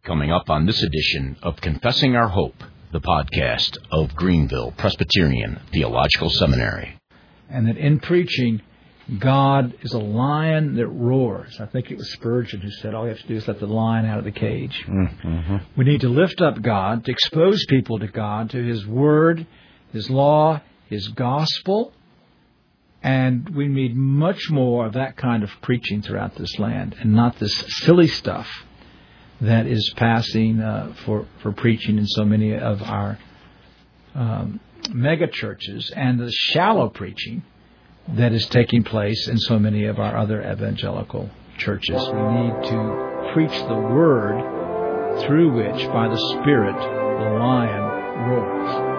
Coming up on this edition of Confessing Our Hope, the podcast of Greenville Presbyterian Theological Seminary. And that in preaching, God is a lion that roars. I think it was Spurgeon who said all you have to do is let the lion out of the cage. Mm-hmm. We need to lift up God, to expose people to God, to His Word, His law, His gospel. And we need much more of that kind of preaching throughout this land, and not this silly stuff that is passing for preaching in so many of our mega churches, and the shallow preaching that is taking place in so many of our other evangelical churches. We need to preach the Word through which, by the Spirit, the lion roars.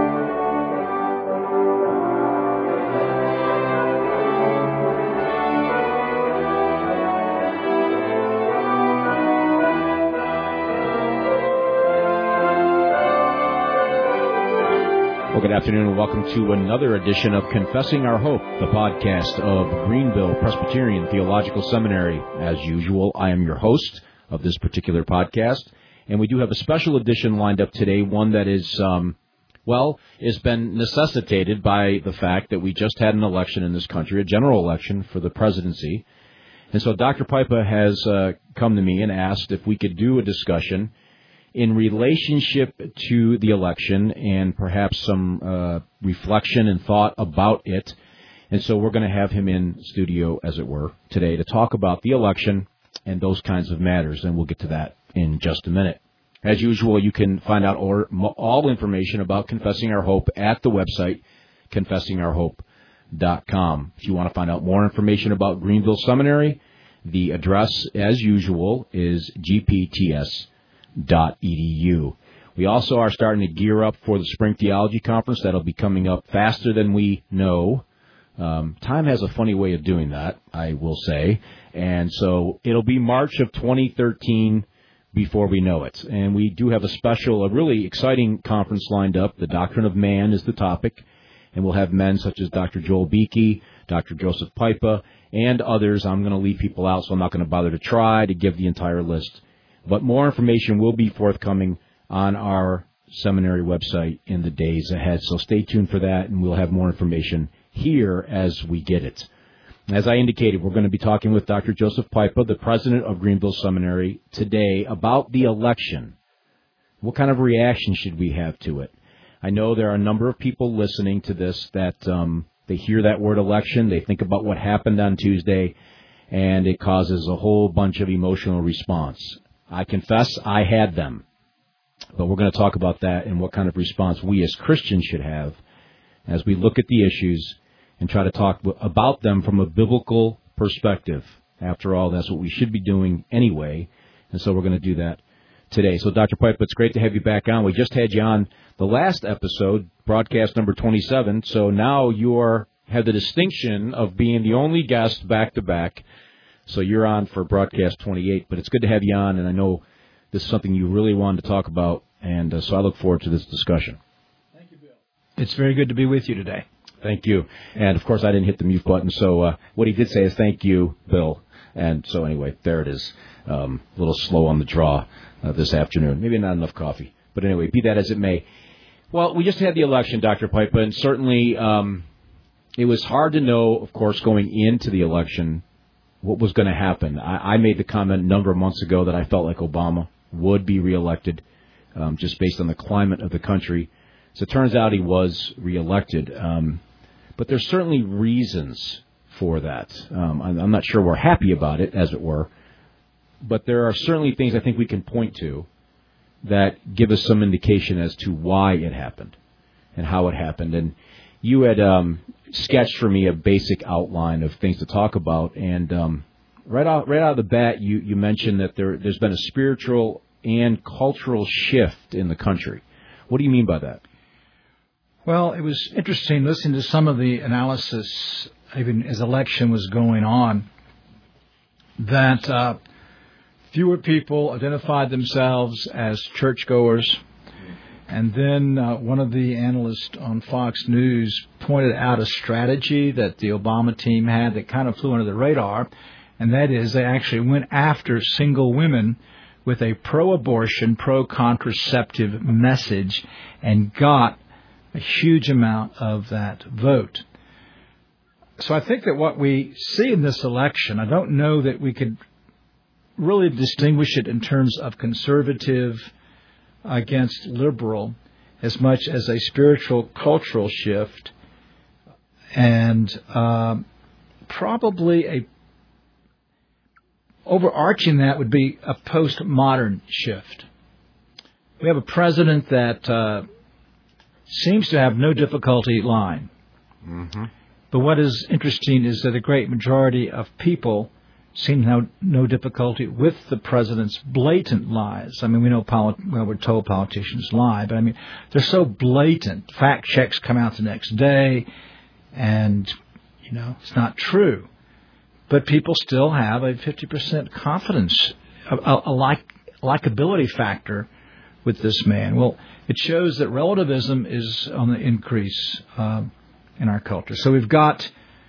Well, good afternoon and welcome to another edition of Confessing Our Hope, the podcast of Greenville Presbyterian Theological Seminary. As usual, I am your host of this particular podcast, and we do have a special edition lined up today, one that is, has been necessitated by the fact that we just had an election in this country, a general election for the presidency. And so Dr. Pipa has come to me and asked if we could do a discussion in relationship to the election and perhaps some reflection and thought about it. And so we're going to have him in studio, as it were, today to talk about the election and those kinds of matters. And we'll get to that in just a minute. As usual, you can find out all information about Confessing Our Hope at the website, confessingourhope.com. If you want to find out more information about Greenville Seminary, the address, as usual, is gpts.edu. We also are starting to gear up for the Spring Theology Conference. That'll be coming up faster than we know. Time has a funny way of doing that, I will say. And so it'll be March of 2013 before we know it. And we do have a really exciting conference lined up. The Doctrine of Man is the topic. And we'll have men such as Dr. Joel Beakey, Dr. Joseph Pipa, and others. I'm going to leave people out, so I'm not going to bother to try to give the entire list. But more information will be forthcoming on our seminary website in the days ahead. So stay tuned for that, and we'll have more information here as we get it. As I indicated, we're going to be talking with Dr. Joseph Pipa, the president of Greenville Seminary, today about the election. What kind of reaction should we have to it? I know there are a number of people listening to this that they hear that word election, they think about what happened on Tuesday, and it causes a whole bunch of emotional response. I confess I had them, but we're going to talk about that and what kind of response we as Christians should have as we look at the issues and try to talk about them from a biblical perspective. After all, that's what we should be doing anyway, and so we're going to do that today. So, Dr. Pipe, it's great to have you back on. We just had you on the last episode, broadcast number 27, so now you have the distinction of being the only guest back-to-back. So you're on for broadcast 28, but it's good to have you on, and I know this is something you really wanted to talk about, and so I look forward to this discussion. Thank you, Bill. It's very good to be with you today. Thank you. And, of course, I didn't hit the mute button, so what he did say is thank you, Bill. And so, anyway, there it is. A little slow on the draw this afternoon. Maybe not enough coffee. But anyway, be that as it may. Well, we just had the election, Dr. Pipa, and certainly it was hard to know, of course, going into the election what was going to happen. I made the comment a number of months ago that I felt like Obama would be reelected just based on the climate of the country. So it turns out he was reelected. But there's certainly reasons for that. I'm not sure we're happy about it, as it were. But there are certainly things I think we can point to that give us some indication as to why it happened and how it happened. And you had sketched for me a basic outline of things to talk about, and right out of the bat, you mentioned that there's been a spiritual and cultural shift in the country. What do you mean by that? Well, it was interesting listening to some of the analysis, even as election was going on, that fewer people identified themselves as churchgoers. And then one of the analysts on Fox News pointed out a strategy that the Obama team had that kind of flew under the radar, and that is they actually went after single women with a pro-abortion, pro-contraceptive message and got a huge amount of that vote. So I think that what we see in this election, I don't know that we could really distinguish it in terms of conservative against liberal as much as a spiritual cultural shift, and probably a overarching that would be a postmodern shift. We have a president that seems to have no difficulty lying. Mm-hmm. But what is interesting is that a great majority of people seem to have no difficulty with the president's blatant lies. I mean, we know, we're told politicians lie, but I mean, they're so blatant. Fact checks come out the next day, and, it's not true. But people still have a 50% confidence, a likability factor with this man. Well, it shows that relativism is on the increase in our culture. So we've got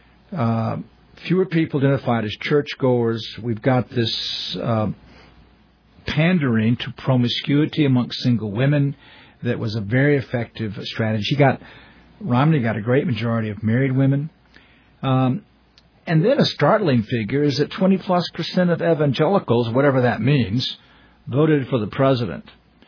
fewer people identified as churchgoers. We've got this pandering to promiscuity amongst single women that was a very effective strategy. Romney got a great majority of married women. And then a startling figure is that 20+% of evangelicals, whatever that means, voted for the president.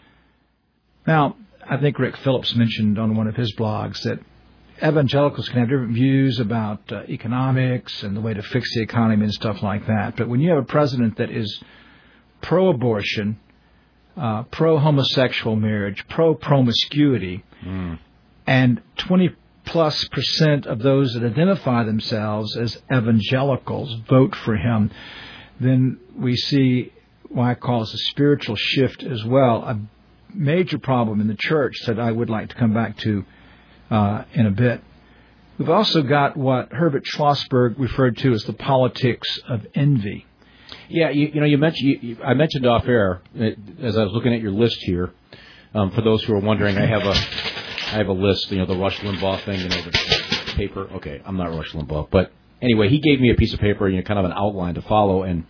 Now, I think Rick Phillips mentioned on one of his blogs that evangelicals can have different views about economics and the way to fix the economy and stuff like that. But when you have a president that is pro-abortion, pro-homosexual marriage, pro-promiscuity, and 20+% of those that identify themselves as evangelicals vote for him, then we see what I call as a spiritual shift as well, a major problem in the church that I would like to come back to in a bit. We've also got what Herbert Schlossberg referred to as the politics of envy. Yeah, you mentioned. I mentioned off air as I was looking at your list here. For those who are wondering, I have a list. The Rush Limbaugh thing. The paper. Okay, I'm not Rush Limbaugh, but anyway, he gave me a piece of paper, kind of an outline to follow, and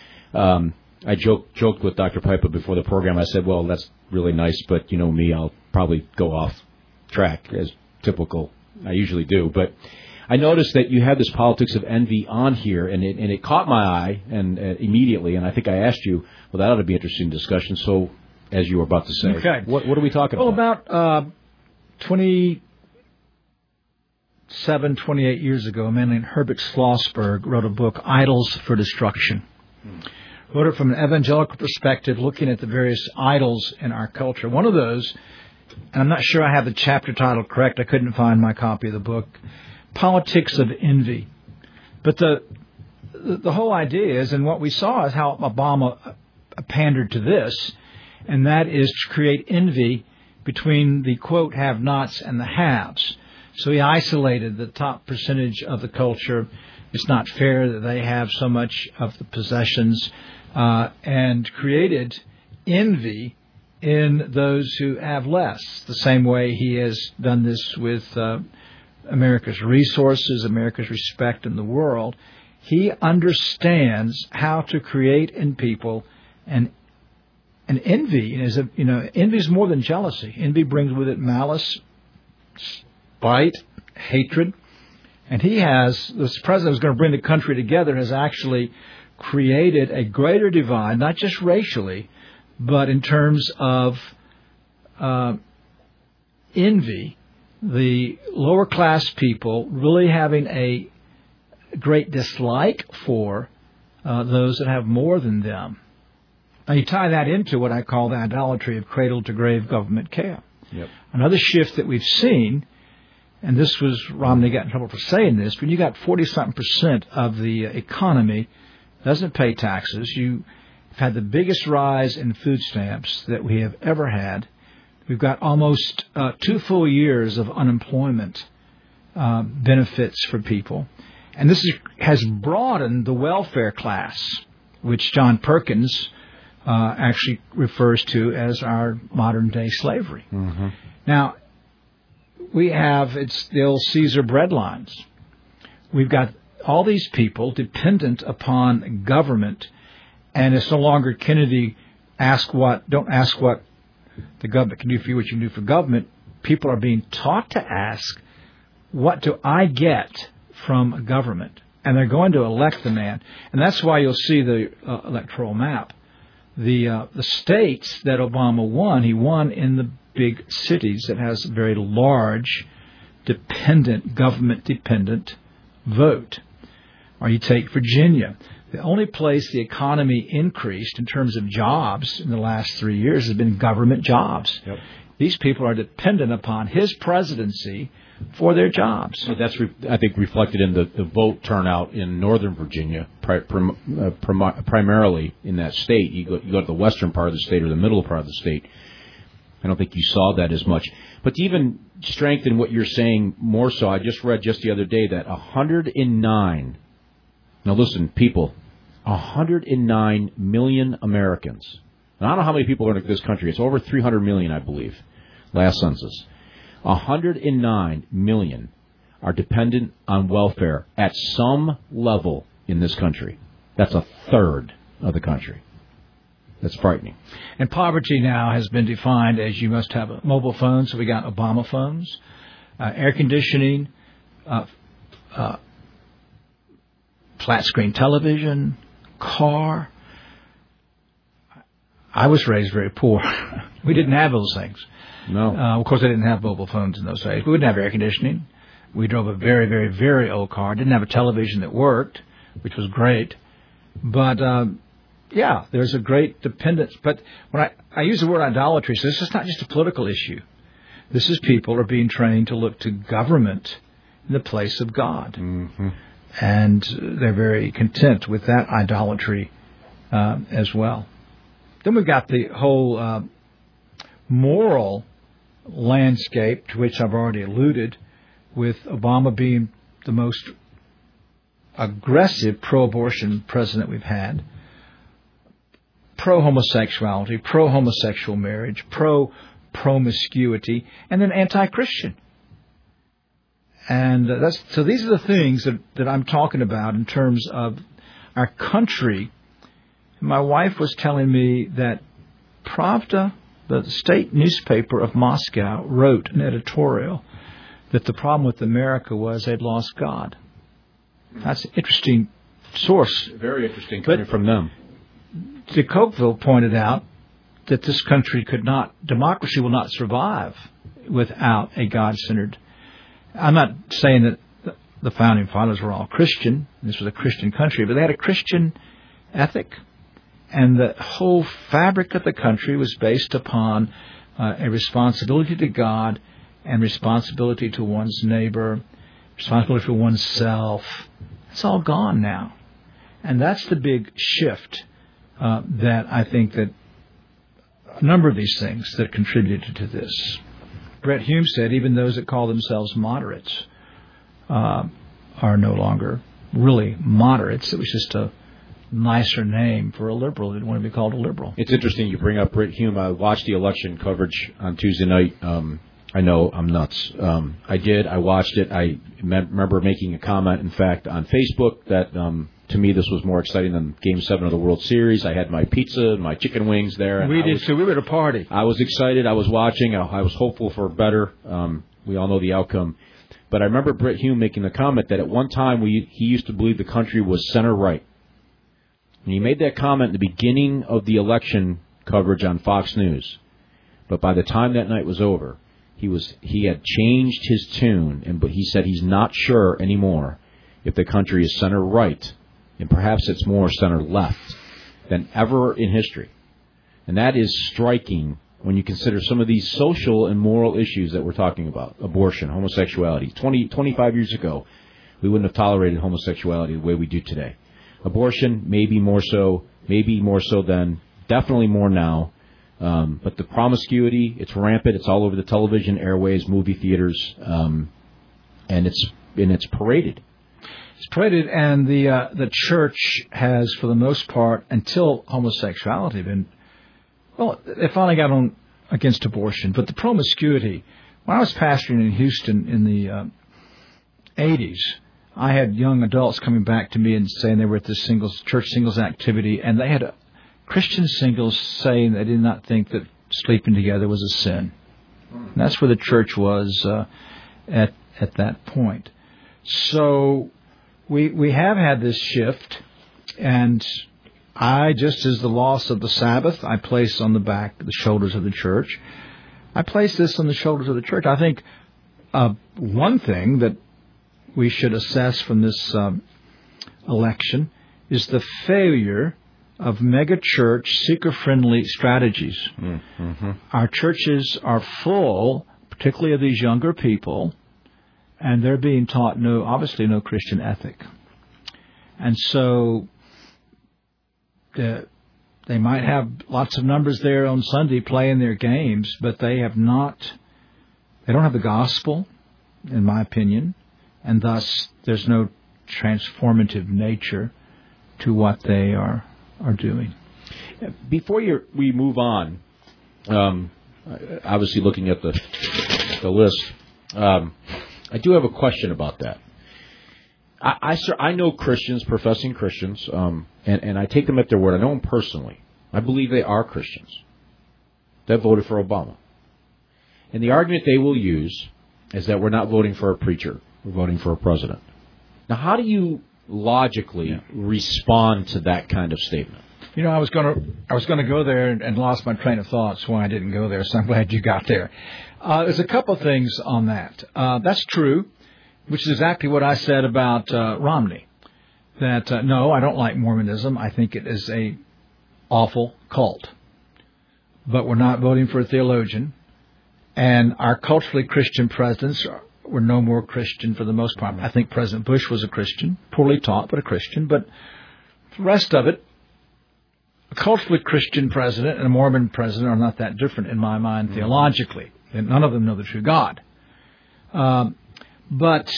I joked with Dr. Piper before the program. I said, "Well, that's really nice, but me, I'll probably go off track as typical. I usually do." But I noticed that you had this politics of envy on here, and it caught my eye and immediately. And I think I asked you, well, that ought to be interesting discussion. So, as you were about to say, okay. What are we talking about? Well, about 28 years ago, a man named Herbert Schlossberg wrote a book, Idols for Destruction. Wrote it from an evangelical perspective, looking at the various idols in our culture. One of those, and I'm not sure I have the chapter title correct, I couldn't find my copy of the book, Politics of Envy. But the whole idea is, and what we saw is how Obama pandered to this, and that is to create envy between the, quote, have-nots and the haves. So he isolated the top percentage of the culture. It's not fair that they have so much of the possessions, and created envy in those who have less, the same way he has done this with America's resources, America's respect in the world. He understands how to create in people an envy. Envy is more than jealousy. Envy brings with it malice, spite, hatred. And this president who's going to bring the country together has actually created a greater divide, not just racially, but in terms of envy. The lower class people really having a great dislike for those that have more than them. Now you tie that into what I call the idolatry of cradle-to-grave government care. Yep. Another shift that we've seen, and this was, Romney got in trouble for saying this, when you got 40-something% of the economy doesn't pay taxes, you've had the biggest rise in food stamps that we have ever had. We've got almost 2 full years of unemployment benefits for people. And this has broadened the welfare class, which John Perkins actually refers to as our modern-day slavery. Mm-hmm. Now, it's the old Caesar breadlines. We've got all these people dependent upon government, and it's no longer Kennedy don't ask what the government can do for you, what you can do for government. People are being taught to ask, what do I get from government? And they're going to elect the man. And that's why you'll see the electoral map. The states that Obama won, he won in the big cities that has a very large, government-dependent vote. Or you take Virginia. The only place the economy increased in terms of jobs in the last 3 years has been government jobs. Yep. These people are dependent upon his presidency for their jobs. So that's, I think, reflected in the vote turnout in Northern Virginia, primarily in that state. You go to the western part of the state or the middle part of the state. I don't think you saw that as much. But to even strengthen what you're saying more so, I just read just the other day that 109, now listen, people, 109 million Americans. Now, I don't know how many people are in this country. It's over 300 million, I believe, last census. 109 million are dependent on welfare at some level in this country. That's a third of the country. That's frightening. And poverty now has been defined as you must have a mobile phone, so we got Obama phones, air conditioning, flat screen television, car. I was raised very poor. We didn't have those things. No. Of course, I didn't have mobile phones in those days. We didn't have air conditioning. We drove a very, very, very old car. Didn't have a television that worked, which was great. But, yeah, there's a great dependence. But when I use the word idolatry, so this is not just a political issue. This is people are being trained to look to government in the place of God. Mm-hmm. And they're very content with that idolatry as well. Then we've got the whole moral landscape, to which I've already alluded, with Obama being the most aggressive pro-abortion president we've had, pro-homosexuality, pro-homosexual marriage, pro-promiscuity, and then anti-Christian. And so these are the things that I'm talking about in terms of our country. My wife was telling me that Pravda, the state newspaper of Moscow, wrote an editorial that the problem with America was they'd lost God. That's an interesting source. Very interesting coming from them. De Tocqueville pointed out that this country democracy will not survive without a God-centered. I'm not saying that the founding fathers were all Christian. This was a Christian country, but they had a Christian ethic. And the whole fabric of the country was based upon a responsibility to God and responsibility to one's neighbor, responsibility for oneself. It's all gone now. And that's the big shift that I think that a number of these things that contributed to this. Brett Hume said even those that call themselves moderates are no longer really moderates. It was just a nicer name for a liberal. They didn't want to be called a liberal. It's interesting you bring up Brett Hume. I watched the election coverage on Tuesday night. I know I'm nuts. I did. I watched it. I remember making a comment, in fact, on Facebook that to me this was more exciting than Game 7 of the World Series. I had my pizza and my chicken wings there. And we did too. We were at a party. I was excited. I was watching. I was hopeful for better. We all know the outcome. But I remember Brett Hume making the comment that at one time he used to believe the country was center-right. And he made that comment at the beginning of the election coverage on Fox News. But by the time that night was over, he had changed his tune, but he said he's not sure anymore if the country is center-right, and perhaps it's more center-left than ever in history. And that is striking when you consider some of these social and moral issues that we're talking about, abortion, homosexuality. 25 years ago, we wouldn't have tolerated homosexuality the way we do today. Abortion, maybe more so then, definitely more now. But the promiscuity, it's rampant. It's all over the television, airways, movie theaters, and it's paraded. It's paraded, and the church has, for the most part, until homosexuality, been they finally got on against abortion. But the promiscuity, when I was pastoring in Houston in the 80s. I had young adults coming back to me and saying they were at this church singles activity, and they had Christian singles saying they did not think that sleeping together was a sin. And that's where the church was at that point. So we have had this shift, and I, just as the loss of the Sabbath, I place on the shoulders of the church. I place this on the shoulders of the church. I think one thing that we should assess from this election is the failure of megachurch, seeker-friendly strategies. Mm-hmm. Our churches are full, particularly of these younger people, and they're being taught obviously no Christian ethic. And so they might have lots of numbers there on Sunday playing their games, but they don't have the gospel, in my opinion, and thus there's no transformative nature to what they are doing. Before we move on, obviously looking at the list, I do have a question about that. I know Christians, professing Christians, and I take them at their word. I know them personally. I believe they are Christians that voted for Obama. And the argument they will use is that we're not voting for a preacher, we're voting for a president. Now, how do you logically respond to that kind of statement? You know, I was going to go there and lost my train of thought, so I didn't go there. So I'm glad you got there. There's a couple of things on that. That's true, which is exactly what I said about Romney. That no, I don't like Mormonism. I think it is a awful cult. But we're not voting for a theologian, and our culturally Christian presidents were no more Christian for the most part. I think President Bush was a Christian, poorly taught, but a Christian. But the rest of it, a culturally Christian president and a Mormon president are not that different in my mind theologically. And none of them know the true God. But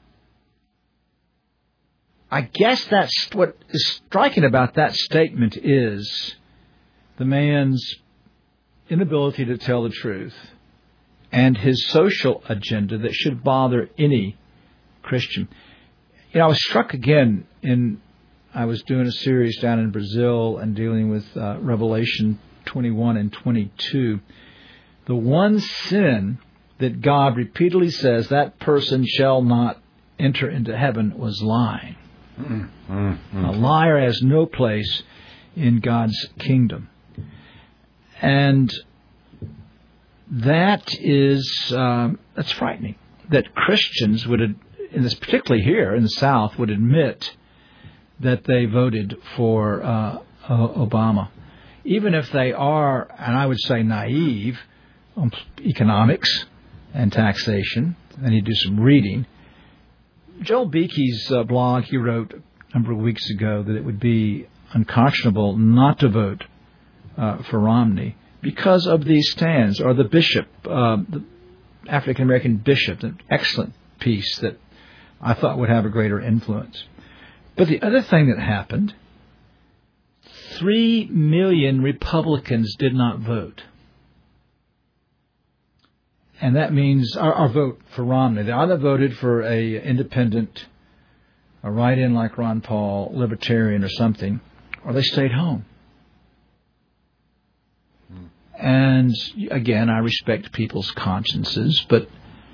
I guess that's what is striking about that statement is the man's inability to tell the truth and his social agenda that should bother any Christian. You know, I was struck again I was doing a series down in Brazil and dealing with Revelation 21 and 22. The one sin that God repeatedly says that person shall not enter into heaven was lying. A liar has no place in God's kingdom. And that's frightening. That Christians particularly here in the South, would admit that they voted for Obama. Even if they are, and I would say naive, on economics and taxation, they need to do some reading. Joel Beeke's blog, he wrote a number of weeks ago that it would be unconscionable not to vote for Romney because of these stands, or the bishop, the African-American bishop, an excellent piece that I thought would have a greater influence. But the other thing that happened, 3 million Republicans did not vote. And that means our vote for Romney. They either voted for a independent, a write-in like Ron Paul, libertarian or something, or they stayed home. And again, I respect people's consciences, but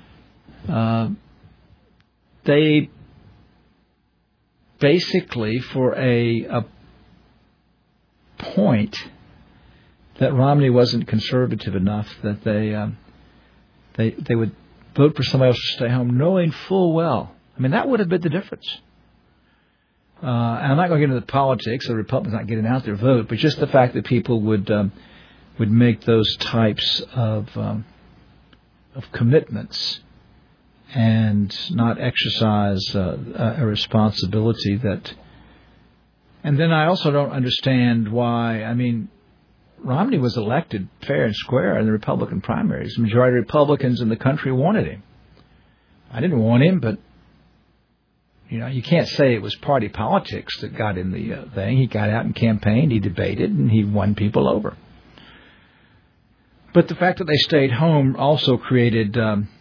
they basically, for a point that Romney wasn't conservative enough, that they would vote for somebody else to stay home, knowing full well. I mean, that would have been the difference. And I'm not going to get into the politics of the Republicans not getting out their vote, but just the fact that people would make those types of commitments and not exercise a responsibility that. And then I also don't understand why. I mean, Romney was elected fair and square in the Republican primaries. The majority of Republicans in the country wanted him. I didn't want him, but you can't say it was party politics that got him the thing. He got out and campaigned, he debated, and he won people over. But the fact that they stayed home also created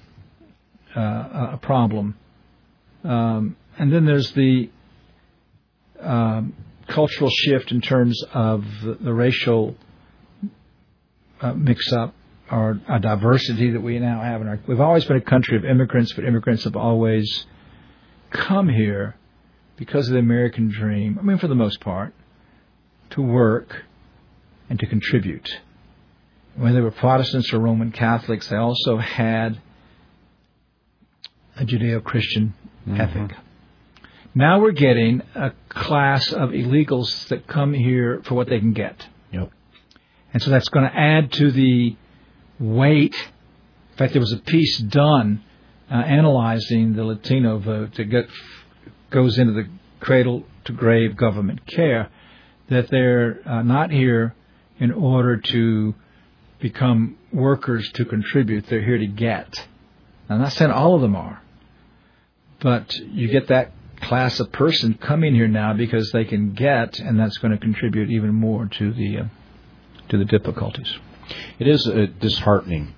a problem. And then there's the cultural shift in terms of the racial mix-up or a diversity that we now have in our. We've always been a country of immigrants, but immigrants have always come here because of the American dream. I mean, for the most part, to work and to contribute. When they were Protestants or Roman Catholics, they also had a Judeo-Christian ethic. Now we're getting a class of illegals that come here for what they can get. Yep. And so that's going to add to the weight. In fact, there was a piece done analyzing the Latino vote that goes into the cradle-to-grave government care, that they're not here in order to become workers to contribute. They're here to get. Now, I'm not saying all of them are, but you get that class of person coming here now because they can get, and that's going to contribute even more to the difficulties. It is disheartening,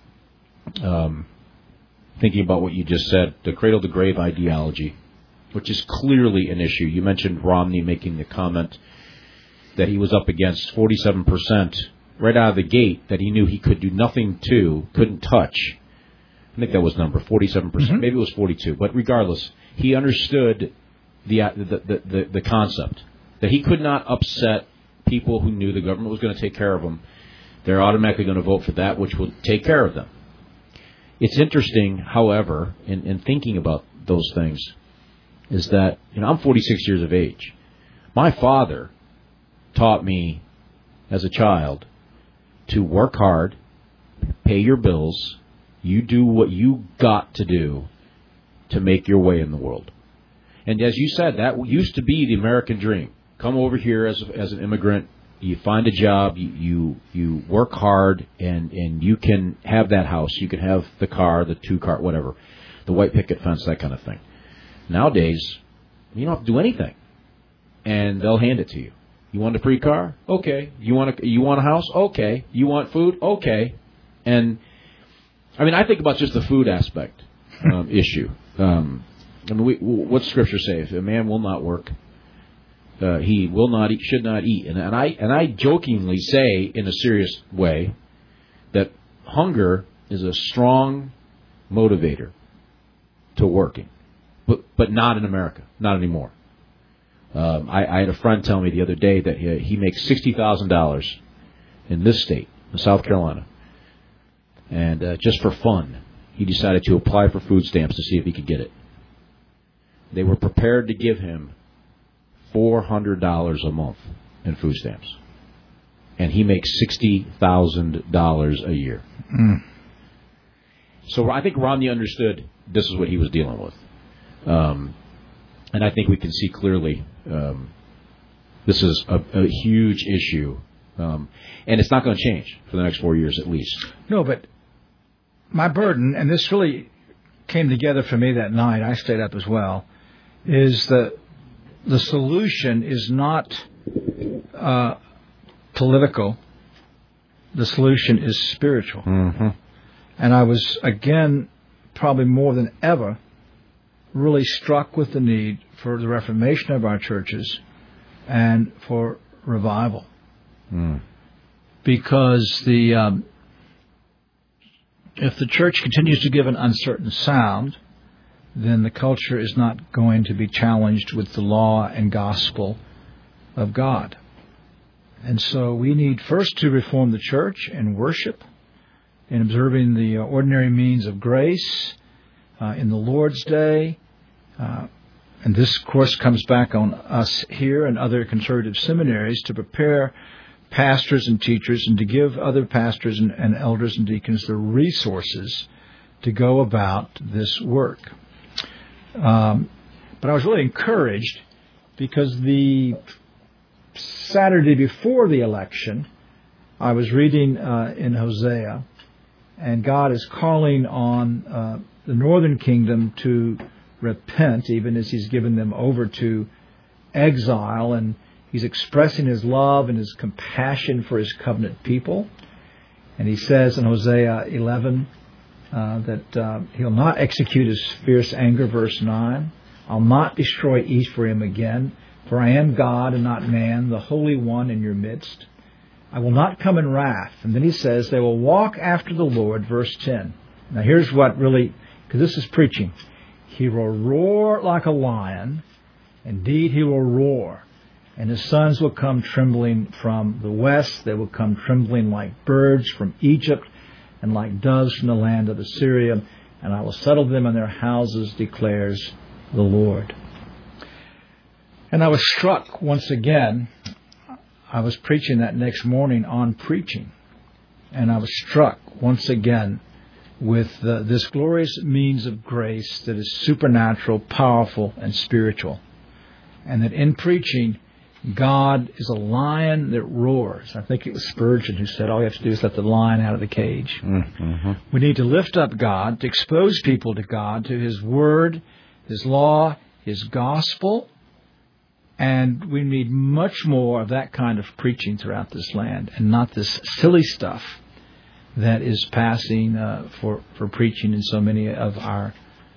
thinking about what you just said, the cradle-to-grave ideology, which is clearly an issue. You mentioned Romney making the comment that he was up against 47% right out of the gate that he knew he could do nothing to, couldn't touch. I think that was number 47%. Maybe it was 42. But regardless, he understood the concept that he could not upset people who knew the government was going to take care of them. They're automatically going to vote for that which will take care of them. It's interesting, however, in thinking about those things, is that I'm 46 years of age. My father taught me as a child to work hard, pay your bills, you do what you got to do to make your way in the world. And as you said, that used to be the American dream. Come over here as an immigrant, you find a job, you work hard, and you can have that house, you can have the car, the two-car, whatever, the white picket fence, that kind of thing. Nowadays, you don't have to do anything, and they'll hand it to you. You want a free car? Okay. You want a house? Okay. You want food? Okay. And I mean, I think about just the food aspect issue. What's Scripture say? If a man will not work, he will not eat, should not eat. And I jokingly say, in a serious way, that hunger is a strong motivator to working, but not in America, not anymore. I had a friend tell me the other day that he makes $60,000 in this state, in South Carolina. And just for fun, he decided to apply for food stamps to see if he could get it. They were prepared to give him $400 a month in food stamps. And he makes $60,000 a year. So I think Romney understood this is what he was dealing with. And I think we can see clearly this is a huge issue. And it's not going to change for the next 4 years at least. No, but my burden, and this really came together for me that night, I stayed up as well, is that the solution is not political. The solution is spiritual. And I was, again, probably more than ever, really struck with the need for the reformation of our churches and for revival. Because if the church continues to give an uncertain sound, then the culture is not going to be challenged with the law and gospel of God. And so we need first to reform the church in worship, in observing the ordinary means of grace, in the Lord's Day. And this, of course, comes back on us here and other conservative seminaries to prepare pastors and teachers and to give other pastors and elders and deacons the resources to go about this work. But I was really encouraged because the Saturday before the election, I was reading in Hosea, and God is calling on the northern kingdom to repent, even as He's given them over to exile, and He's expressing His love and His compassion for His covenant people. And He says in Hosea 11 that He'll not execute His fierce anger, verse 9. I'll not destroy Ephraim again, For I am God and not man, the Holy One in your midst. I will not come in wrath. And then he says, they will walk after the Lord, verse 10. Now here's what really, because this is preaching. He will roar like a lion. Indeed, he will roar. And his sons will come trembling from the west. They will come trembling like birds from Egypt and like doves from the land of Assyria. And I will settle them in their houses, declares the Lord. And I was struck once again. I was preaching that next morning on preaching. And I was struck once again with this glorious means of grace that is supernatural, powerful, and spiritual. And that in preaching, God is a lion that roars. I think it was Spurgeon who said all you have to do is let the lion out of the cage. Mm-hmm. We need to lift up God, to expose people to God, to His Word, His law, His gospel. And we need much more of that kind of preaching throughout this land, and not this silly stuff that is passing for preaching in so many of our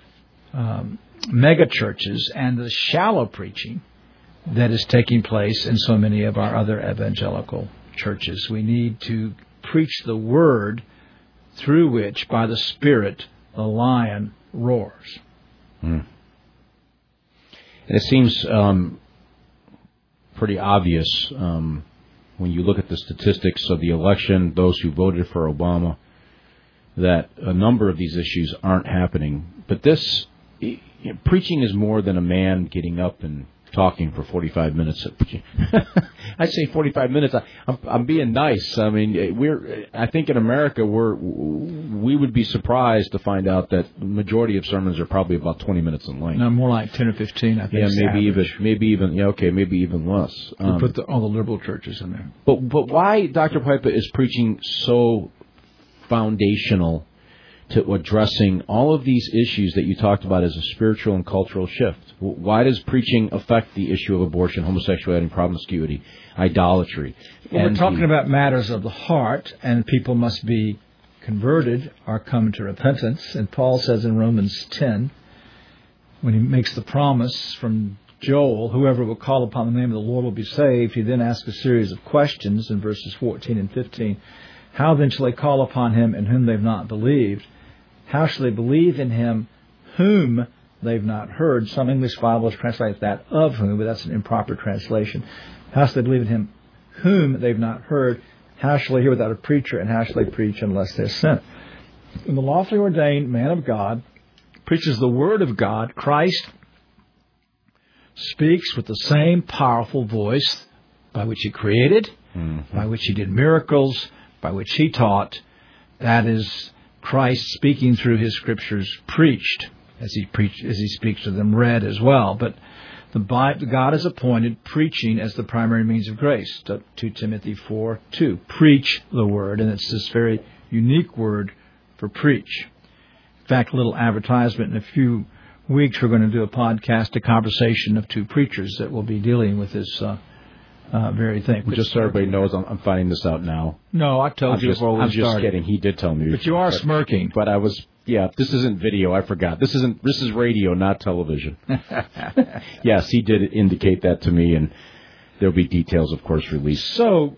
mega churches, and the shallow preaching that is taking place in so many of our other evangelical churches. We need to preach the Word through which, by the Spirit, the lion roars. Mm. It seems pretty obvious when you look at the statistics of the election, those who voted for Obama, that a number of these issues aren't happening. But this, preaching is more than a man getting up and talking for 45 minutes. I say 45 minutes. I'm being nice. I mean, I think in America we would be surprised to find out that the majority of sermons are probably about 20 minutes in length. No, more like 10 or 15. I think. Yeah, maybe even less. We put all the liberal churches in there. But why Dr. Pipa is preaching so foundational to addressing all of these issues that you talked about as a spiritual and cultural shift? Why does preaching affect the issue of abortion, homosexuality, promiscuity, idolatry? Well, we're talking about matters of the heart, and people must be converted or come to repentance. And Paul says in Romans 10, when he makes the promise from Joel, whoever will call upon the name of the Lord will be saved, he then asks a series of questions in verses 14 and 15. How then shall they call upon him in whom they've not believed? How shall they believe in him whom they've not heard? Some English Bibles translate that of whom, but that's an improper translation. How shall they believe in him whom they've not heard? How shall they hear without a preacher? And how shall they preach unless they're sent? When the lawfully ordained man of God preaches the Word of God, Christ speaks with the same powerful voice by which he created, by which he did miracles, by which he taught. That is Christ speaking through his scriptures, preached as he speaks to them, read as well. But God has appointed preaching as the primary means of grace. 2 Timothy 4:2. Preach the word, and it's this very unique word for preach. In fact, a little advertisement. In a few weeks, we're going to do a podcast, a conversation of two preachers that will be dealing with this very thing. Just so everybody knows, I'm finding this out now. No, I told you before we started. I'm just kidding. He did tell me. But you are smirking. But I was, this isn't video. I forgot. This is radio, not television. Yes, he did indicate that to me, and there'll be details, of course, released. So,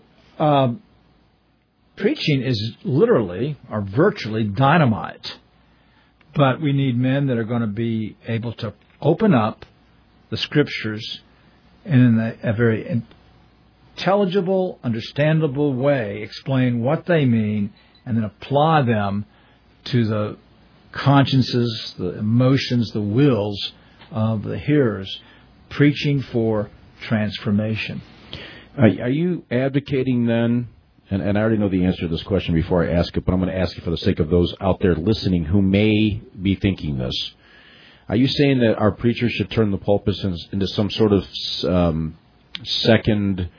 preaching is literally or virtually dynamite. But we need men that are going to be able to open up the Scriptures in a very intelligible, understandable way, explain what they mean, and then apply them to the consciences, the emotions, the wills of the hearers, preaching for transformation. Are you advocating then, and I already know the answer to this question before I ask it, but I'm going to ask it for the sake of those out there listening who may be thinking this. Are you saying that our preachers should turn the pulpits into some sort of second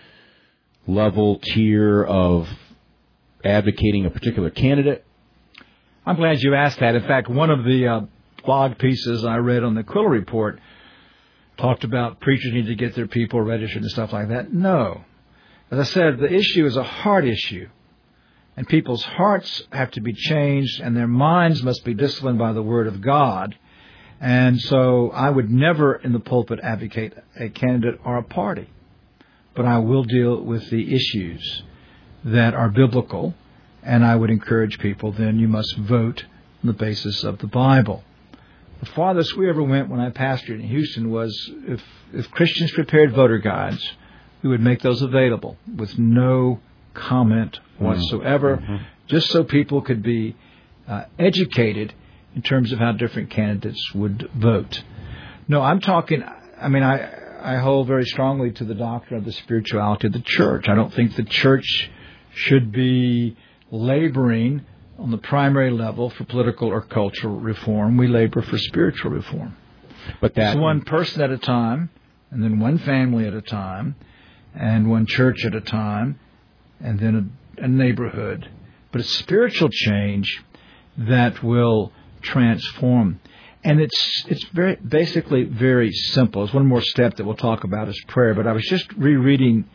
level tier of advocating a particular candidate? I'm glad you asked that. In fact, one of the blog pieces I read on the Quiller Report talked about preachers need to get their people registered and stuff like that. No. As I said, the issue is a heart issue. And people's hearts have to be changed, and their minds must be disciplined by the Word of God. And so I would never in the pulpit advocate a candidate or a party, but I will deal with the issues that are biblical, and I would encourage people, then you must vote on the basis of the Bible. The farthest we ever went when I pastored in Houston was if Christians prepared voter guides, we would make those available with no comment whatsoever, just so people could be educated in terms of how different candidates would vote. No, I'm talking, I hold very strongly to the doctrine of the spirituality of the church. I don't think the church should be laboring on the primary level for political or cultural reform. We labor for spiritual reform. But that's one person at a time, and then one family at a time, and one church at a time, and then a neighborhood. But it's spiritual change that will transform. And it's basically very simple. There's one more step that we'll talk about is prayer. But I was just rereading,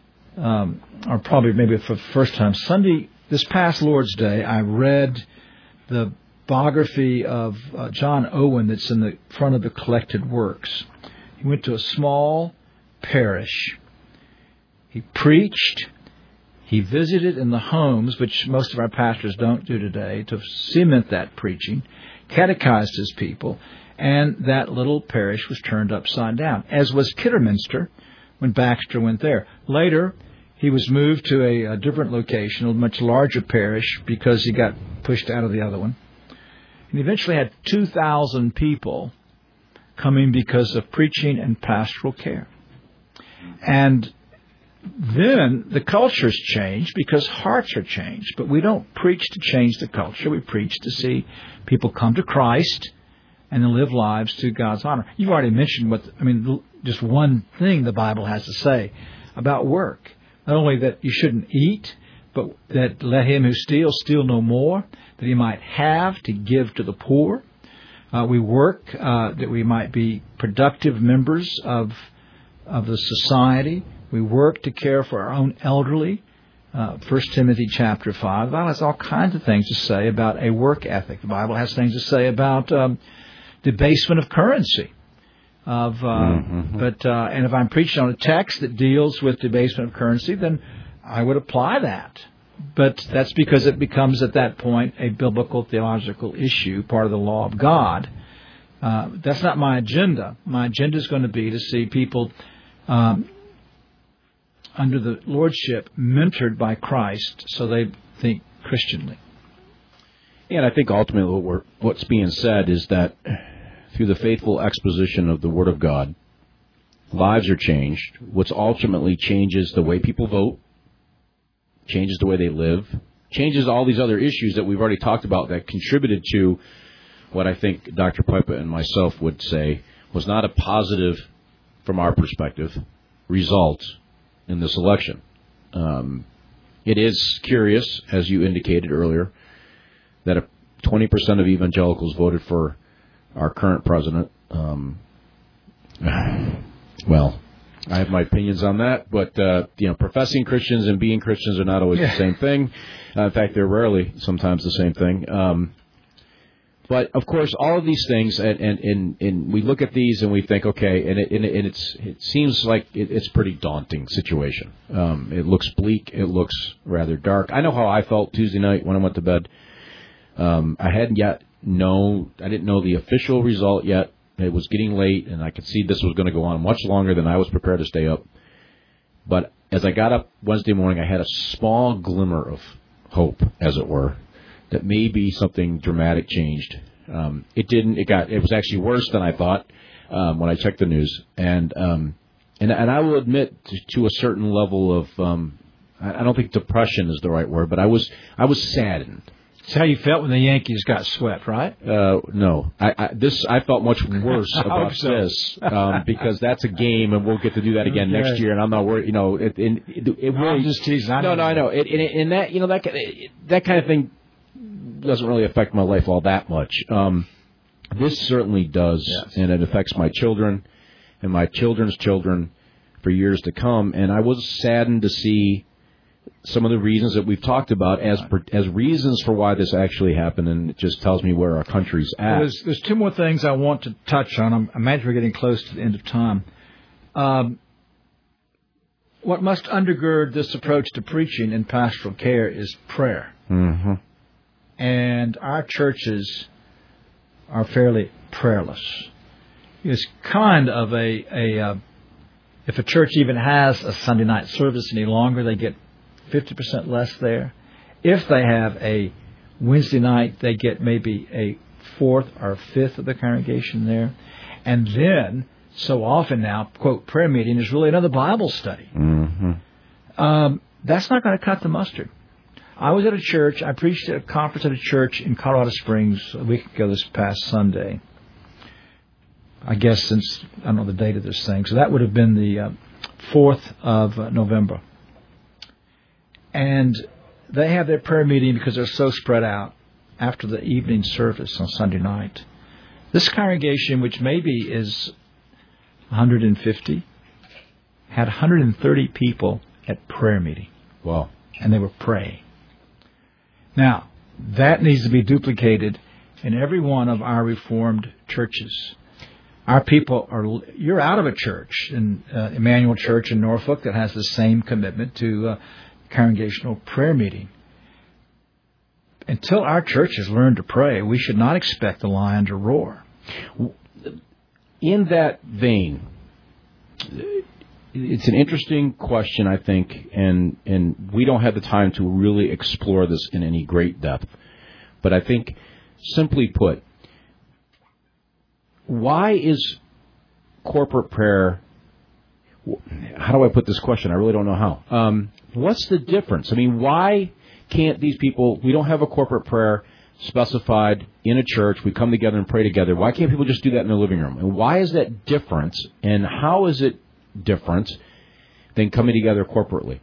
or probably maybe for the first time, this past Lord's Day, I read the biography of John Owen that's in the front of the collected works. He went to a small parish. He preached. He visited in the homes, which most of our pastors don't do today, to cement that preaching, catechized his people, and that little parish was turned upside down, as was Kidderminster when Baxter went there. Later, he was moved to a different location, a much larger parish, because he got pushed out of the other one. And he eventually had 2,000 people coming because of preaching and pastoral care. And then the culture's changed because hearts are changed. But we don't preach to change the culture. We preach to see people come to Christ and then live lives to God's honor. You've already mentioned just one thing the Bible has to say about work. Not only that you shouldn't eat, but that let him who steals steal no more, that he might have to give to the poor. We work that we might be productive members of the society. We work to care for our own elderly. 1 Timothy chapter 5. The Bible has all kinds of things to say about a work ethic. The Bible has things to say about debasement of currency. And if I'm preaching on a text that deals with debasement of currency, then I would apply that. But that's because it becomes at that point a biblical theological issue, part of the law of God. That's not my agenda. My agenda is going to be to see people under the Lordship mentored by Christ so they think Christianly. Yeah, and I think ultimately what's being said is that through the faithful exposition of the Word of God, lives are changed, which ultimately changes the way people vote, changes the way they live, changes all these other issues that we've already talked about that contributed to what I think Dr. Pipa and myself would say was not a positive, from our perspective, result in this election. It is curious, as you indicated earlier, that 20% of evangelicals voted for our current president. Well, I have my opinions on that, but professing Christians and being Christians are not always the same thing. In fact, they're rarely sometimes the same thing. But of course, all of these things, and we look at these and we think, okay, and it seems like it's a pretty daunting situation. It looks bleak. It looks rather dark. I know how I felt Tuesday night when I went to bed. I didn't know the official result yet. It was getting late, and I could see this was going to go on much longer than I was prepared to stay up. But as I got up Wednesday morning, I had a small glimmer of hope, as it were, that maybe something dramatic changed. It didn't. It was actually worse than I thought when I checked the news. And I will admit to a certain level of I don't think depression is the right word, but I was saddened. It's how you felt when the Yankees got swept, right? No. I felt much worse about this because that's a game, and we'll get to do that again next year. And I'm not worried. It really. I'm just teasing. No, I know. And that kind of thing doesn't really affect my life all that much. This certainly does, and it affects my children and my children's children for years to come. And I was saddened to see some of the reasons that we've talked about as reasons for why this actually happened, and it just tells me where our country's at. Well, there's two more things I want to touch on. I imagine we're getting close to the end of time. What must undergird this approach to preaching and pastoral care is prayer. Mm-hmm. And our churches are fairly prayerless. It's kind of if a church even has a Sunday night service any longer, they get 50% less there. If they have a Wednesday night, they get maybe a fourth or a fifth of the congregation there. And then, so often now, quote, prayer meeting is really another Bible study. Mm-hmm. That's not going to cut the mustard. I was at a church, I preached at a conference at a church in Colorado Springs a week ago this past Sunday. I guess since, I don't know the date of this thing, so that would have been the 4th of November. And they have their prayer meeting because they're so spread out after the evening service on Sunday night. This congregation, which maybe is 150, had 130 people at prayer meeting. Wow. And they were praying. Now, that needs to be duplicated in every one of our Reformed churches. Our people you're out of a church, in Emmanuel Church in Norfolk, that has the same commitment to congregational prayer meeting. Until our churches learn to pray, we should not expect the lion to roar. In that vein, it's an interesting question, I think, and we don't have the time to really explore this in any great depth. But I think, simply put, why is corporate prayer... How do I put this question? I really don't know how. What's the difference? I mean, why can't these people... We don't have a corporate prayer specified in a church. We come together and pray together. Why can't people just do that in their living room? And why is that different? And how is it different than coming together corporately?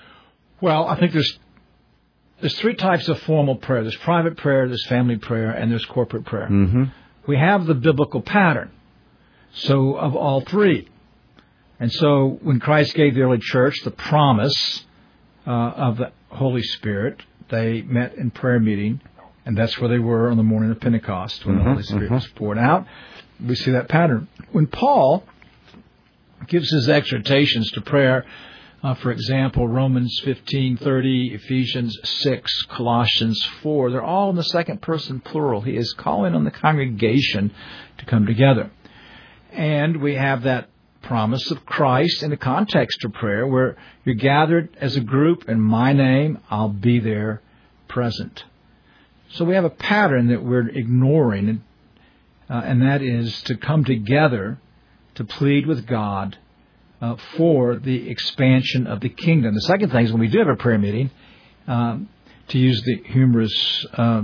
Well, I think there's three types of formal prayer. There's private prayer, there's family prayer, and there's corporate prayer. Mm-hmm. We have the biblical pattern, so of all three. And so when Christ gave the early church the promise of the Holy Spirit, they met in prayer meeting, and that's where they were on the morning of Pentecost when the Holy Spirit was poured out. We see that pattern. When Paul gives his exhortations to prayer, for example, Romans 15:30, Ephesians 6, Colossians 4, they're all in the second person plural. He is calling on the congregation to come together. And we have that promise of Christ in the context of prayer where you're gathered as a group in my name, I'll be there present. So we have a pattern that we're ignoring, and that is to come together to plead with God for the expansion of the kingdom. The second thing is when we do have a prayer meeting, to use the humorous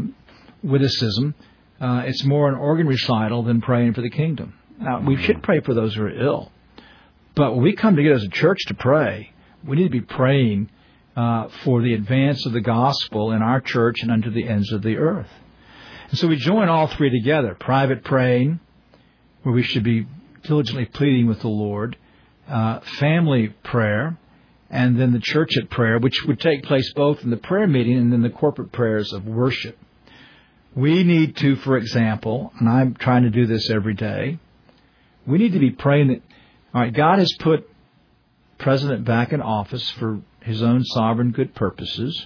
witticism, it's more an organ recital than praying for the kingdom. Now, we should pray for those who are ill. But when we come together as a church to pray, we need to be praying for the advance of the gospel in our church and unto the ends of the earth. And so we join all three together. Private praying, where we should be diligently pleading with the Lord. Family prayer, and then the church at prayer, which would take place both in the prayer meeting and then the corporate prayers of worship. We need to, for example, and I'm trying to do this every day, we need to be praying that, all right, God has put President back in office for his own sovereign good purposes.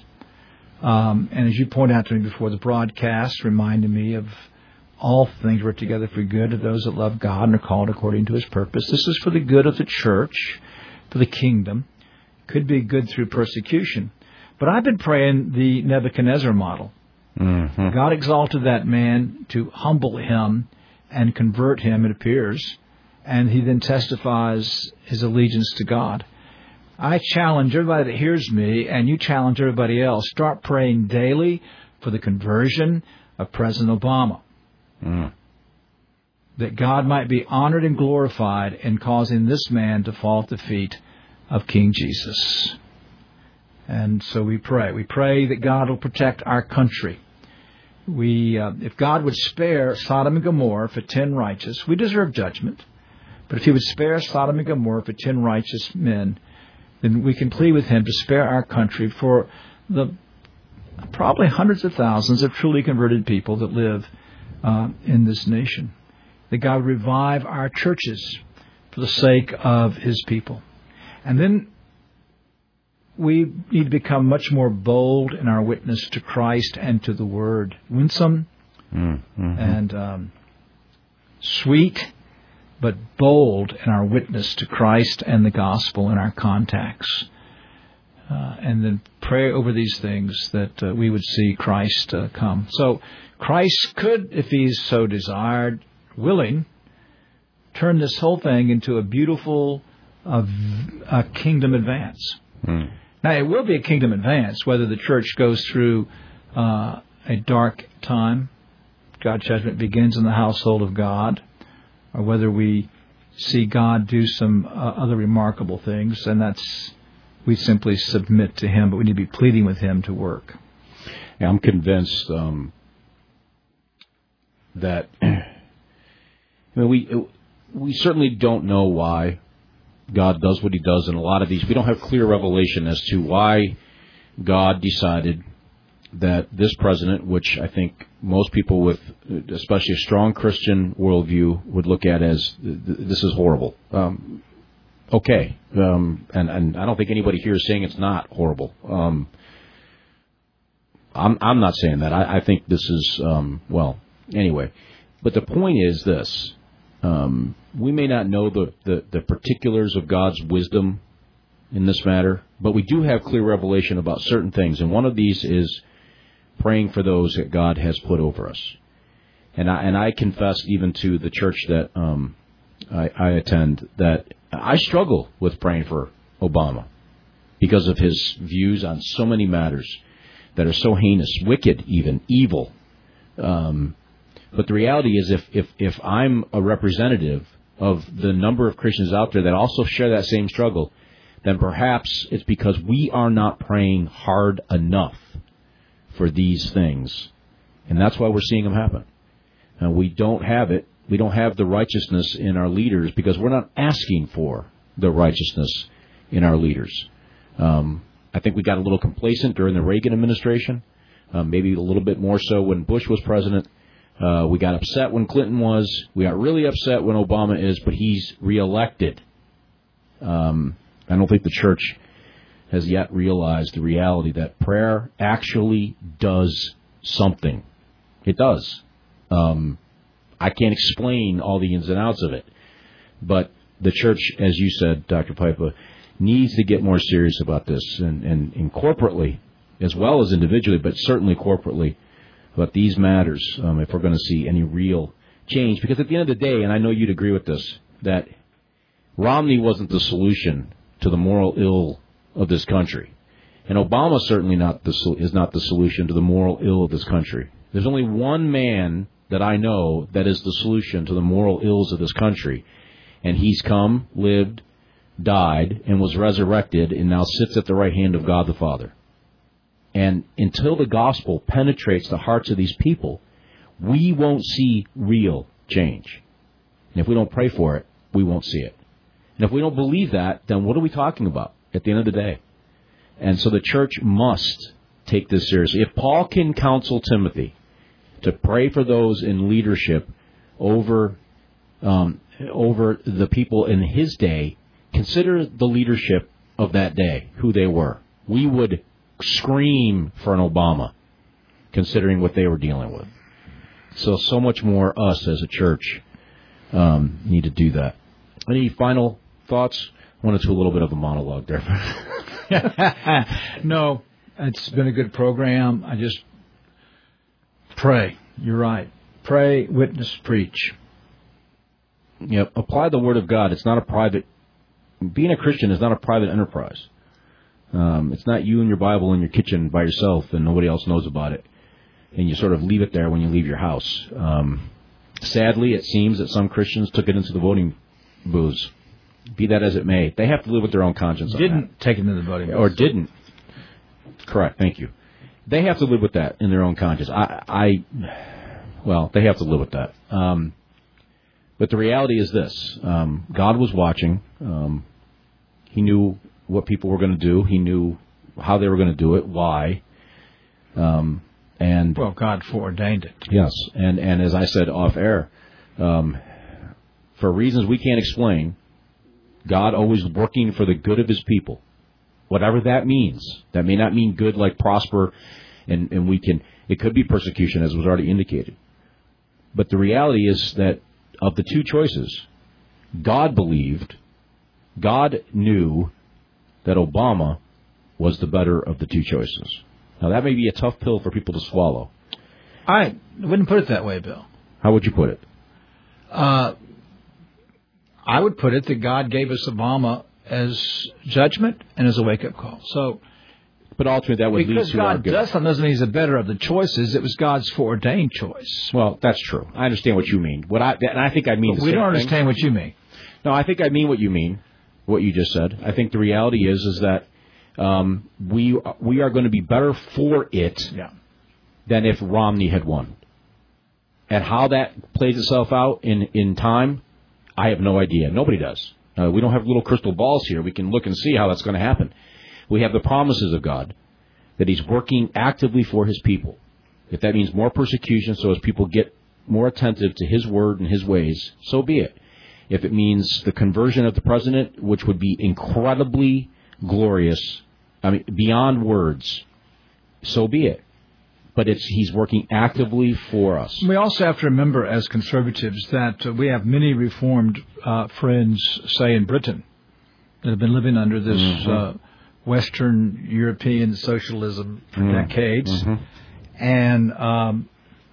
And as you pointed out to me before the broadcast, reminded me of all things work together for good of those that love God and are called according to his purpose. This is for the good of the church, for the kingdom. Could be good through persecution. But I've been praying the Nebuchadnezzar model. Mm-hmm. God exalted that man to humble him and convert him, it appears, and he then testifies his allegiance to God. I challenge everybody that hears me, and you challenge everybody else, start praying daily for the conversion of President Obama. That God might be honored and glorified in causing this man to fall at the feet of King Jesus. And so we pray. We pray that God will protect our country. If God would spare Sodom and Gomorrah for 10 righteous, we deserve judgment. But if he would spare Sodom and Gomorrah for 10 righteous men, then we can plead with him to spare our country for the probably hundreds of thousands of truly converted people that live in this nation. That God would revive our churches for the sake of his people. And then we need to become much more bold in our witness to Christ and to the Word. Winsome and sweet, but bold in our witness to Christ and the gospel in our contacts. And then pray over these things that we would see Christ come. So Christ could, if he's so desired, willing, turn this whole thing into a beautiful kingdom advance. Now, it will be a kingdom advance, whether the church goes through a dark time, God's judgment begins in the household of God, or whether we see God do some other remarkable things, and we simply submit to him, but we need to be pleading with him to work. Yeah, I'm convinced that we certainly don't know why God does what he does in a lot of these. We don't have clear revelation as to why God decided that this president, which I think most people with especially a strong Christian worldview would look at as this is horrible. Okay. And I don't think anybody here is saying it's not horrible. I'm not saying that. I think this is, anyway. But the point is this. We may not know the particulars of God's wisdom in this matter, but we do have clear revelation about certain things. And one of these is praying for those that God has put over us. And I confess even to the church that I attend that I struggle with praying for Obama because of his views on so many matters that are so heinous, wicked, even evil. But the reality is, if I'm a representative of the number of Christians out there that also share that same struggle, then perhaps it's because we are not praying hard enough for these things. And that's why we're seeing them happen. And we don't have it. We don't have the righteousness in our leaders because we're not asking for the righteousness in our leaders. I think we got a little complacent during the Reagan administration, maybe a little bit more so when Bush was president. We got upset when Clinton was. We got really upset when Obama is, but he's reelected. I don't think the church has yet realized the reality that prayer actually does something. It does. I can't explain all the ins and outs of it, but the church, as you said, Dr. Pipa, needs to get more serious about this and corporately, as well as individually, but certainly corporately, about these matters if we're going to see any real change. Because at the end of the day, and I know you'd agree with this, that Romney wasn't the solution to the moral ill of this country. And Obama certainly is not the solution to the moral ill of this country. There's only one man that I know that is the solution to the moral ills of this country. And he's come, lived, died, and was resurrected, and now sits at the right hand of God the Father. And until the gospel penetrates the hearts of these people, we won't see real change. And if we don't pray for it, we won't see it. And if we don't believe that, then what are we talking about at the end of the day? And so the church must take this seriously. If Paul can counsel Timothy to pray for those in leadership over the people in his day, consider the leadership of that day, who they were. We would scream for an Obama, considering what they were dealing with. So much more us as a church need to do that. Any final thoughts? I went into a little bit of a monologue there. No, it's been a good program. I just pray. You're right. Pray, witness, preach. Yep. Apply the Word of God. It's not a private. Being a Christian is not a private enterprise. It's not you and your Bible in your kitchen by yourself and nobody else knows about it. And you sort of leave it there when you leave your house. Sadly, it seems that some Christians took it into the voting booths. Be that as it may, they have to live with their own conscience. Didn't take it into the voting booth. Or didn't. Correct. Thank you. They have to live with that in their own conscience. Well, they have to live with that. But the reality is this. God was watching. He knew what people were going to do. He knew how they were going to do it, why. And well, God foreordained it. Yes, and as I said off air, for reasons we can't explain, God always working for the good of His people, whatever that means. That may not mean good like prosper, and it could be persecution, as was already indicated. But the reality is that of the two choices, God knew that Obama was the better of the two choices. Now, that may be a tough pill for people to swallow. I wouldn't put it that way, Bill. How would you put it? I would put it that God gave us Obama as judgment and as a wake-up call. So, but ultimately, that would lead to because God does something doesn't mean He's the better of the choices. It was God's foreordained choice. Well, that's true. I understand what you mean. I think I mean the same thing. We don't understand what you mean. No, I think I mean what you mean, what you just said. I think the reality is that we are going to be better for it than if Romney had won. And how that plays itself out in time, I have no idea. Nobody does. We don't have little crystal balls here. We can look and see how that's going to happen. We have the promises of God that He's working actively for His people. If that means more persecution so as people get more attentive to His word and His ways, so be it. If it means the conversion of the president, which would be incredibly glorious, I mean, beyond words, so be it. But He's working actively for us. We also have to remember as conservatives that we have many Reformed friends, say in Britain, that have been living under this Western European socialism for decades. Mm-hmm. And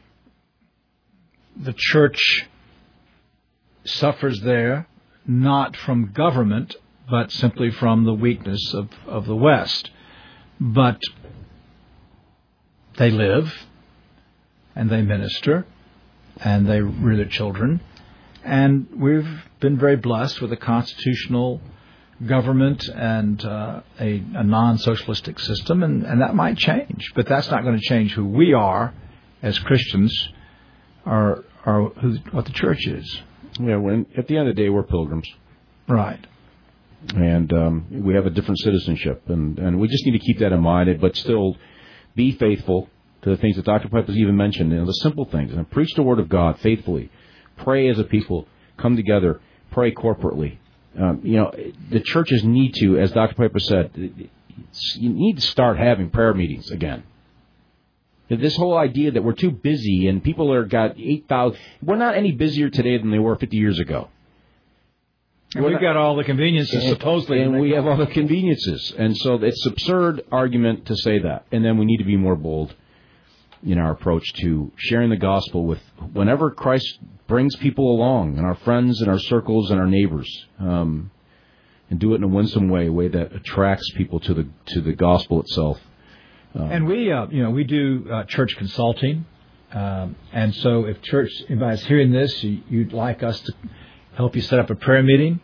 the church suffers there, not from government, but simply from the weakness of the West. But they live, and they minister, and they rear their children. And we've been very blessed with a constitutional government and a non-socialistic system, and that might change. But that's not going to change who we are as Christians or what the church is. Yeah, at the end of the day, we're pilgrims. Right. And we have a different citizenship, and we just need to keep that in mind, but still be faithful to the things that Dr. Pipe has even mentioned, the simple things, and preach the Word of God faithfully. Pray as a people, come together, pray corporately. The churches need to, as Dr. Piper said, you need to start having prayer meetings again. This whole idea that we're too busy and people got 8,000, we're not any busier today than they were 50 years ago. And we've got all the conveniences, supposedly. And we have all the conveniences. And so it's an absurd argument to say that. And then we need to be more bold in our approach to sharing the gospel with whenever Christ brings people along, and our friends and our circles and our neighbors, and do it in a winsome way, a way that attracts people to the gospel itself. And we do church consulting. And so if anybody's hearing this, you'd like us to help you set up a prayer meeting,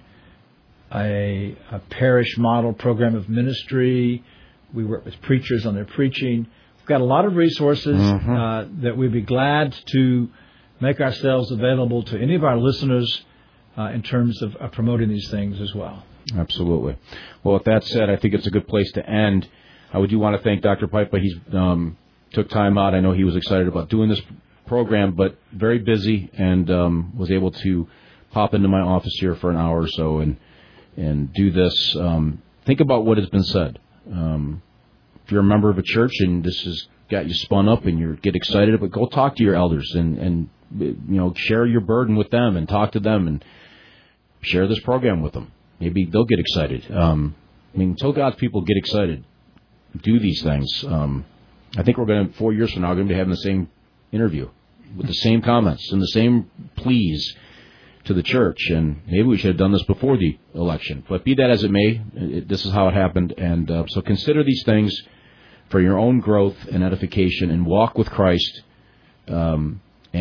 a parish model program of ministry. We work with preachers on their preaching. We've got a lot of resources that we'd be glad to make ourselves available to any of our listeners in terms of promoting these things as well. Absolutely. Well, with that said, I think it's a good place to end. I do want to thank Dr. Piper. He's took time out. I know he was excited about doing this program, but very busy, and was able to pop into my office here for an hour or so and do this. Think about what has been said. If you're a member of a church and this has got you spun up and you get excited, but go talk to your elders and share your burden with them and talk to them and share this program with them. Maybe they'll get excited. Until God's people get excited, do these things. I think we're going to, 4 years from now, going to be having the same interview with the same comments and the same pleas to the church, and maybe we should have done this before the election. But be that as it may, this is how it happened, and so consider these things for your own growth and edification, and walk with Christ, but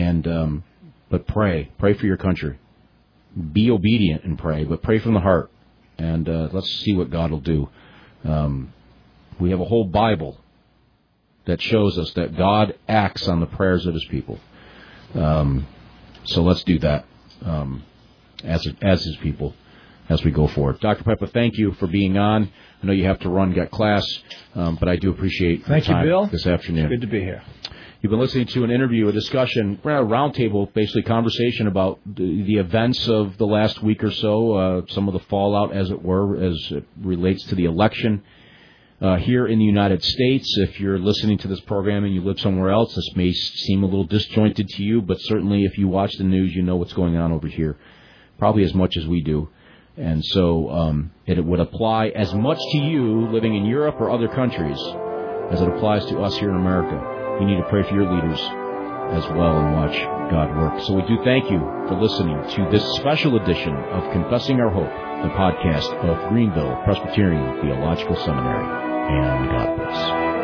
pray for your country. Be obedient and pray, but pray from the heart, and let's see what God will do. We have a whole Bible that shows us that God acts on the prayers of His people. So let's do that as His people. as we go forward. Dr. Pepa, thank you for being on. I know you have to run, got class, but I do appreciate your time Bill. this afternoon. It's good to be here. You've been listening to an interview, a discussion, a roundtable, basically conversation about the events of the last week or so, some of the fallout, as it were, as it relates to the election here in the United States. If you're listening to this program and you live somewhere else, this may seem a little disjointed to you, but certainly if you watch the news, you know what's going on over here, probably as much as we do. And so it would apply as much to you living in Europe or other countries as it applies to us here in America. You need to pray for your leaders as well and watch God work. So we do thank you for listening to this special edition of Confessing Our Hope, the podcast of Greenville Presbyterian Theological Seminary. And God bless.